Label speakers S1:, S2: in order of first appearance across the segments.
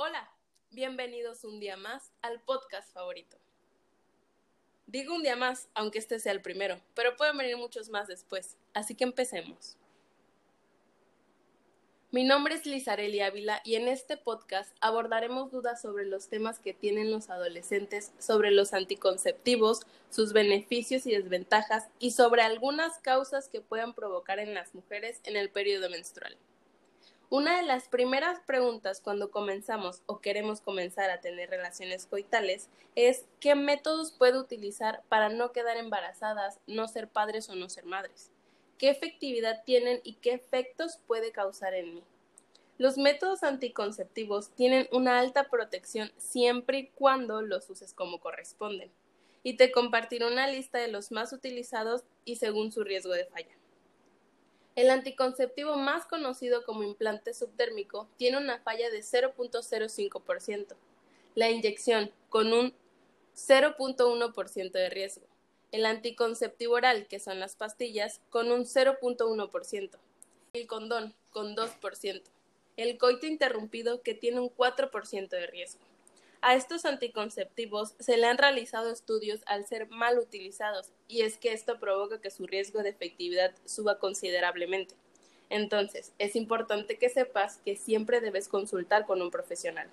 S1: Hola, bienvenidos un día más al podcast favorito. Digo un día más, aunque este sea el primero, pero pueden venir muchos más después, así que empecemos. Mi nombre es Lizareli Ávila y en este podcast abordaremos dudas sobre los temas que tienen los adolescentes sobre los anticonceptivos, sus beneficios y desventajas y sobre algunas causas que puedan provocar en las mujeres en el periodo menstrual. Una de las primeras preguntas cuando comenzamos o queremos comenzar a tener relaciones coitales es ¿qué métodos puedo utilizar para no quedar embarazadas, no ser padres o no ser madres? ¿Qué efectividad tienen y qué efectos puede causar en mí? Los métodos anticonceptivos tienen una alta protección siempre y cuando los uses como corresponden. Y te compartiré una lista de los más utilizados y según su riesgo de falla. El anticonceptivo más conocido como implante subdérmico tiene una falla de 0.05%, la inyección con un 0.1% de riesgo, el anticonceptivo oral, que son las pastillas, con un 0.1%, el condón con 2%, el coito interrumpido, que tiene un 4% de riesgo. A estos anticonceptivos se le han realizado estudios al ser mal utilizados, y es que esto provoca que su riesgo de efectividad suba considerablemente. Entonces, es importante que sepas que siempre debes consultar con un profesional.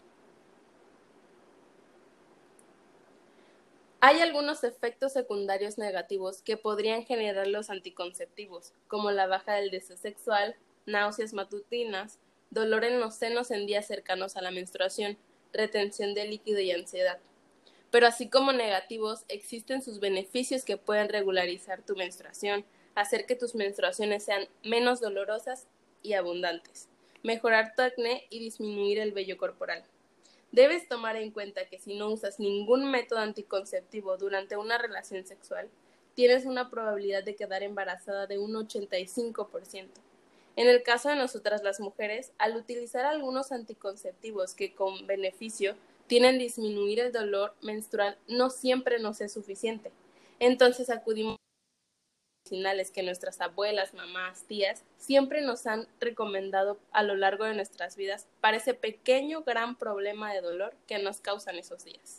S1: Hay algunos efectos secundarios negativos que podrían generar los anticonceptivos, como la baja del deseo sexual, náuseas matutinas, dolor en los senos en días cercanos a la menstruación, retención de líquido y ansiedad. Pero así como negativos, existen sus beneficios que pueden regularizar tu menstruación, hacer que tus menstruaciones sean menos dolorosas y abundantes, mejorar tu acné y disminuir el vello corporal. Debes tomar en cuenta que si no usas ningún método anticonceptivo durante una relación sexual, tienes una probabilidad de quedar embarazada de un 85%. En el caso de nosotras las mujeres, al utilizar algunos anticonceptivos que con beneficio tienen disminuir el dolor menstrual, no siempre nos es suficiente. Entonces acudimos a medicinales que nuestras abuelas, mamás, tías siempre nos han recomendado a lo largo de nuestras vidas para ese pequeño gran problema de dolor que nos causan esos días.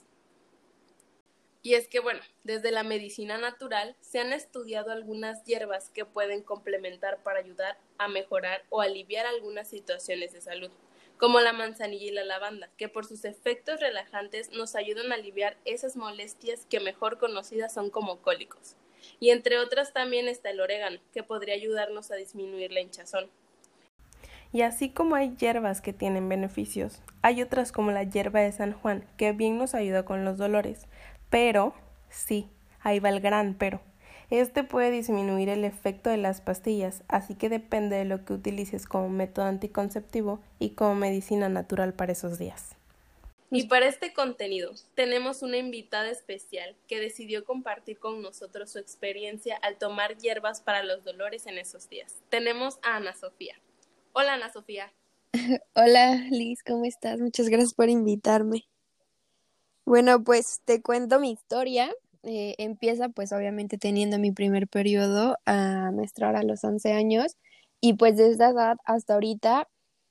S1: Y es que, bueno, desde la medicina natural se han estudiado algunas hierbas que pueden complementar para ayudar a mejorar o aliviar algunas situaciones de salud, como la manzanilla y la lavanda, que por sus efectos relajantes nos ayudan a aliviar esas molestias que mejor conocidas son como cólicos. Y entre otras también está el orégano, que podría ayudarnos a disminuir la hinchazón. Y así como hay hierbas que tienen beneficios, hay otras como la hierba de San Juan, que bien nos ayuda con los dolores. Pero, sí, ahí va el gran pero. Este puede disminuir el efecto de las pastillas, así que depende de lo que utilices como método anticonceptivo y como medicina natural para esos días. Y para este contenido tenemos una invitada especial que decidió compartir con nosotros su experiencia al tomar hierbas para los dolores en esos días. Tenemos a Ana Sofía. Hola Ana Sofía.
S2: Hola Liz, ¿cómo estás? Muchas gracias por invitarme. Bueno, pues te cuento mi historia. Empieza pues obviamente teniendo mi primer periodo a menstruar a los 11 años y pues desde esa edad hasta ahorita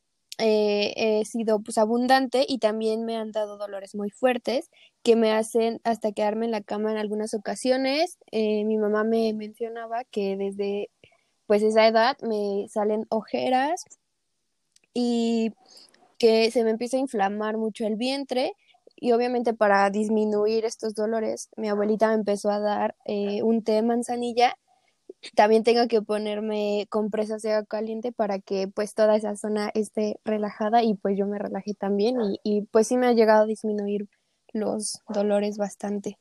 S2: he sido pues abundante y también me han dado dolores muy fuertes que me hacen hasta quedarme en la cama en algunas ocasiones. Mi mamá me mencionaba que desde pues esa edad me salen ojeras y que se me empieza a inflamar mucho el vientre y obviamente para disminuir estos dolores mi abuelita me empezó a dar un té de manzanilla. También tengo que ponerme compresas de agua caliente para que pues toda esa zona esté relajada y pues yo me relajé también y pues sí me ha llegado a disminuir los dolores bastante.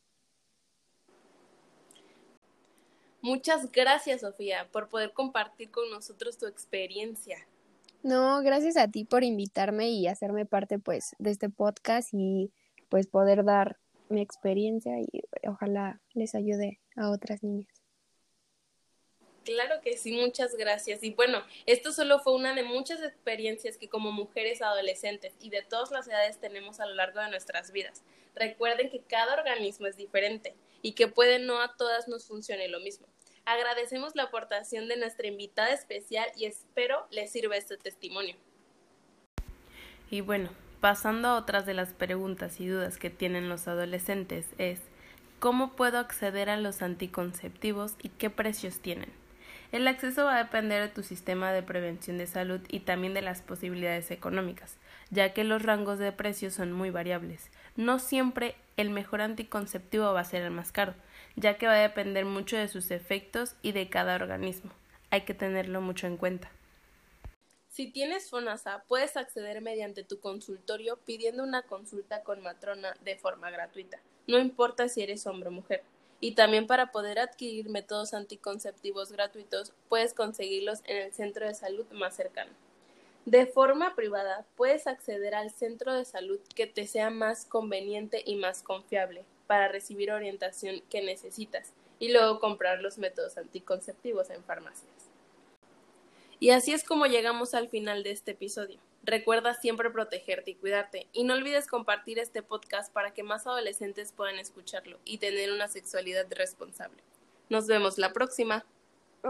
S1: Muchas gracias Sofía por poder compartir con nosotros tu experiencia.
S2: No, gracias a ti por invitarme y hacerme parte pues de este podcast y pues poder dar mi experiencia y ojalá les ayude a otras niñas.
S1: Claro que sí, muchas gracias. Y bueno, esto solo fue una de muchas experiencias que como mujeres adolescentes y de todas las edades tenemos a lo largo de nuestras vidas. Recuerden que cada organismo es diferente y que puede no a todas nos funcione lo mismo. Agradecemos la aportación de nuestra invitada especial y espero les sirva este testimonio. Y bueno, pasando a otras de las preguntas y dudas que tienen los adolescentes es ¿cómo puedo acceder a los anticonceptivos y qué precios tienen? El acceso va a depender de tu sistema de prevención de salud y también de las posibilidades económicas, ya que los rangos de precios son muy variables. No siempre el mejor anticonceptivo va a ser el más caro, ya que va a depender mucho de sus efectos y de cada organismo. Hay que tenerlo mucho en cuenta. Si tienes FONASA, puedes acceder mediante tu consultorio pidiendo una consulta con matrona de forma gratuita, no importa si eres hombre o mujer. Y también para poder adquirir métodos anticonceptivos gratuitos, puedes conseguirlos en el centro de salud más cercano. De forma privada, puedes acceder al centro de salud que te sea más conveniente y más confiable para recibir orientación que necesitas y luego comprar los métodos anticonceptivos en farmacias. Y así es como llegamos al final de este episodio. Recuerda siempre protegerte y cuidarte, y no olvides compartir este podcast para que más adolescentes puedan escucharlo y tener una sexualidad responsable. Nos vemos la próxima.